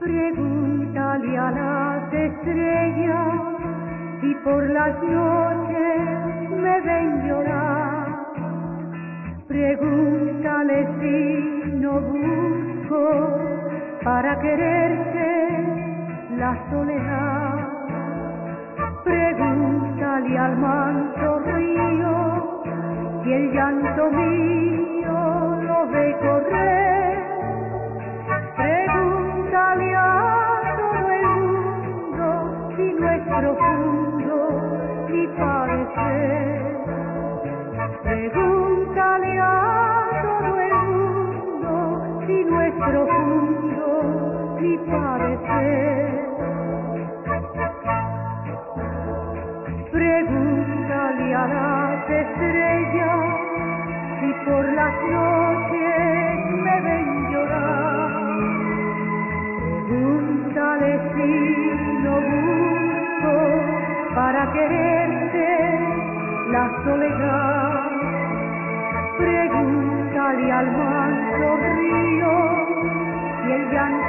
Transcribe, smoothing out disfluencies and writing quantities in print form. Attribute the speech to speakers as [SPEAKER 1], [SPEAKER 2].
[SPEAKER 1] Pregúntale a las estrellas si por las noches me ven llorar. Pregúntale si no busco para quererte la soledad. Pregúntale al manso río si el llanto mío lo ve correr. Pregúntale a todo el mundo si no es profundo mi padecer. Pregúntale a todo el mundo si no es profundo mi padecer. Pregúntale a las estrellas si por las noches me ven llorar. Pregúntale si no busco para quererte la soledad. Pregúntale al manso río si el llanto